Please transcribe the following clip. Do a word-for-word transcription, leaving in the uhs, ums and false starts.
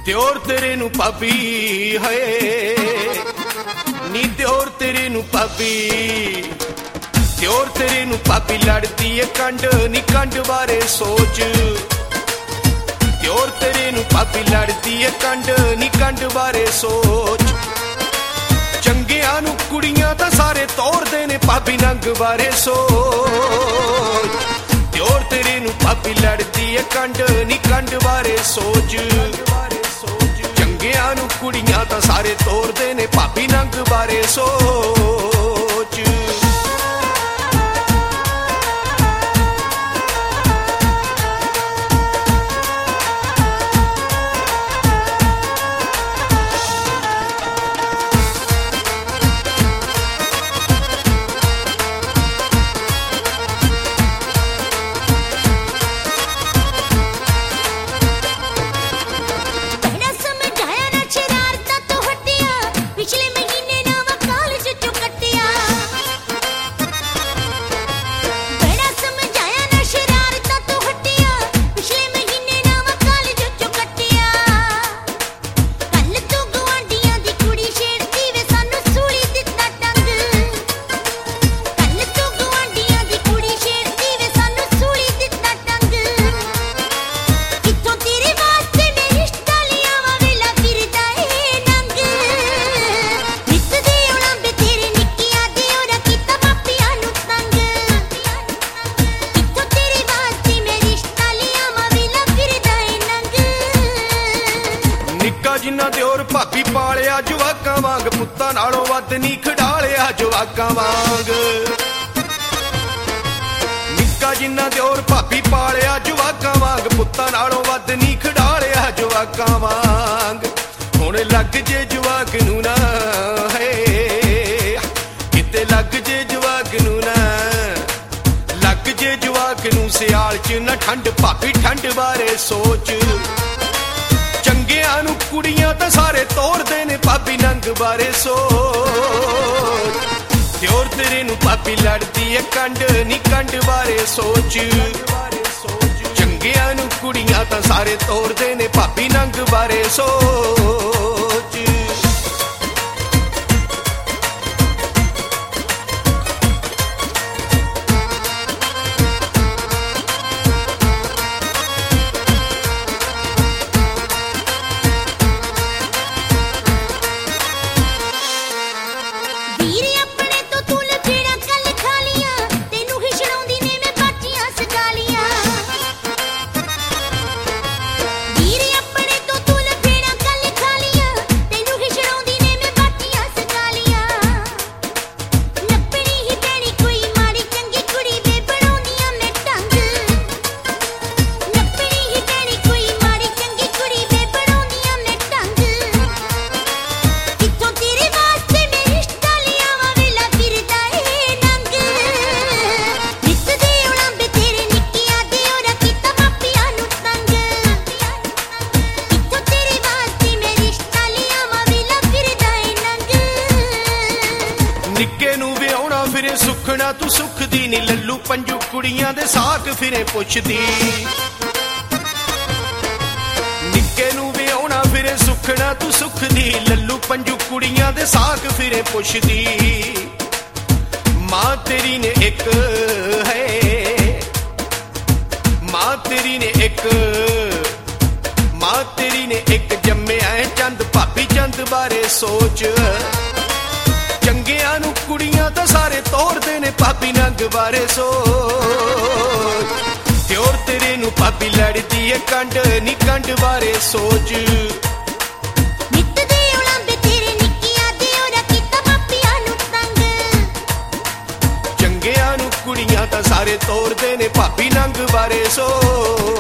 ਦਿਓਰ ਤੇਰੇ ਨੂੰ ਭਾਬੀ ਹਏ ਨੀ ਦਿਓਰ ਤੇਰੇ ਨੂੰ ਭਾਬੀ ਦਿਓਰ ਤੇਰੇ ਨੂੰ ਭਾਬੀ ਲੜਦੀ ਏ ਕੰਡ ਨੀ ਕੰਡ ਬਾਰੇ ਸੋਚ ਦਿਓਰ ਤੇਰੇ ਨੂੰ ਭਾਬੀ ਲੜਦੀ ਏ ਕੰਡ ਨੀ ਕੰਡ ਬਾਰੇ ਸੋਚ ਚੰਗਿਆਂ ਨੂੰ ਕੁੜੀਆਂ ਤਾਂ ਸਾਰੇ ਤੋਰਦੇ ਨੇ ਭਾਬੀ ਨੰਗ ਬਾਰੇ ਸੋਚ ਦਿਓਰ ਤੇਰੇ ਨੂੰ ਭਾਬੀ ਲੜਦੀ ਏ ਕੰਡ ਨੀ ਕੰਡ ਬਾਰੇ ਸੋਚ ਚੰਗਿਆਂ ਨੂੰ ਕੁੜੀਆਂ ਤਾਂ ਸਾਰੇ ਤੋਰਦੇ ਨੇ ਭਾਬੀ ਨੰਗ ਬਾਰੇ ਸੋਚ ਜਿੰਨਾ ਦਿਓਰ ਭਾਬੀ ਪਾਲਿਆ ਜਵਾਕਾਂ ਵਾਂਗ ਪੁੱਤਾਂ ਨਾਲੋਂ ਵੱਧ ਨੀ ਖਡਾਲਿਆ ਜਵਾਕਾਂ ਵਾਂਗ ਨਿੱਕਾ ਜਿੰਨਾ ਦਿਓਰ ਭਾਬੀ ਪਾਲਿਆ ਜਵਾਕਾਂ ਵਾਂਗ ਪੁੱਤਾਂ ਨਾਲੋਂ ਵੱਧ ਨੀ ਖਡਾਲਿਆ ਜਵਾਕਾਂ ਵਾਂਗ ਹੁਣ ਲੱਗ ਜੇ ਜਵਾਕ ਨੂੰ ਨਾ ਹੈ ਕਿਤੇ ਲੱਗ ਜੇ ਜਵਾਕ ਨੂੰ ਨਾ ਲੱਗ ਜੇ ਜਵਾਕ ਨੂੰ ਸਿਆਲ ਚ ਨਾ ਠੰਡ ਭਾਬੀ ਠੰਡ ਬਾਰੇ ਸੋਚ ਚੰਗਿਆਂ ਨੂੰ ਕੁੜੀਆਂ ਤਾਂ ਸਾਰੇ ਤੋਰਦੇ ਨੇ ਭਾਬੀ ਨੰਗ ਬਾਰੇ ਸੋਚ ਦਿਓਰ ਤੇਰੇ ਨੂੰ ਭਾਬੀ ਲੜਦੀ ਏ ਕੰਡ ਨੀ ਕੰਡ ਬਾਰੇ ਸੋਚ ਚੰਗਿਆਂ ਨੂੰ ਕੁੜੀਆਂ ਤਾਂ ਸਾਰੇ ਤੋਰਦੇ ਨੇ ਭਾਬੀ ਨੰਗ ਬਾਰੇ ਸੋਚ ਨਿੱਕੇ ਨੂੰ ਵਿਆਹੁਣਾ ਫਿਰੇ ਸੁਖਣਾ ਤੂੰ ਸੁਖਦੀ ਨੀ ਲੱਲੂ ਪੰਜੂ ਕੁੜੀਆਂ ਦੇ ਸਾਕ ਫਿਰੇ ਪੁੱਛਦੀ ਨਿੱਕੇ ਨੂੰ ਵਿਆਹੁਣਾ ਫਿਰੇ ਸੁਖਣਾ ਤੂੰ ਸੁਖਦੀ ਲੱਲੂ ਪੰਜੂ ਕੁੜੀਆਂ ਦੇ ਸਾਕ ਫਿਰੇ ਪੁੱਛਦੀ ਮਾਂ ਤੇਰੀ ਨੇ ਇੱਕ ਹੈ ਮਾਂ ਤੇਰੀ ਨੇ ਇੱਕ ਮਾਂ ਤੇਰੀ ਨੇ ਇੱਕ ਜੰਮਿਆ ਹੈ ਚੰਦ ਭਾਬੀ ਚੰਦ ਬਾਰੇ ਸੋਚ ਚੰਗਿਆਂ ਨੂੰ ਕੁੜੀਆਂ ਤਾਂ ਸਾਰੇ ਤੋਰਦੇ ਨੇ ਭਾਬੀ ਨੰਗ ਬਾਰੇ ਸੋਚ ਦਿਓਰ ਤੇਰੇ ਨੂੰ ਭਾਬੀ ਲੜਦੀ ਏ ਕੰਡ ਨੀ ਕੰਡ ਬਾਰੇ ਸੋਚ ਨਿੱਤ ਦੇ ਉਲਾਂਬੇ ਤੇਰੇ ਨਿੱਕੀਆਂ ਦਿਓਰਾ ਕੀਤਾ ਮਾਪਿਆਂ ਨੂੰ ਤੰਗ ਚੰਗਿਆਂ ਨੂੰ ਕੁੜੀਆਂ ਤਾਂ ਸਾਰੇ ਤੋਰਦੇ ਨੇ ਭਾਬੀ ਨੰਗ ਬਾਰੇ ਸੋਚ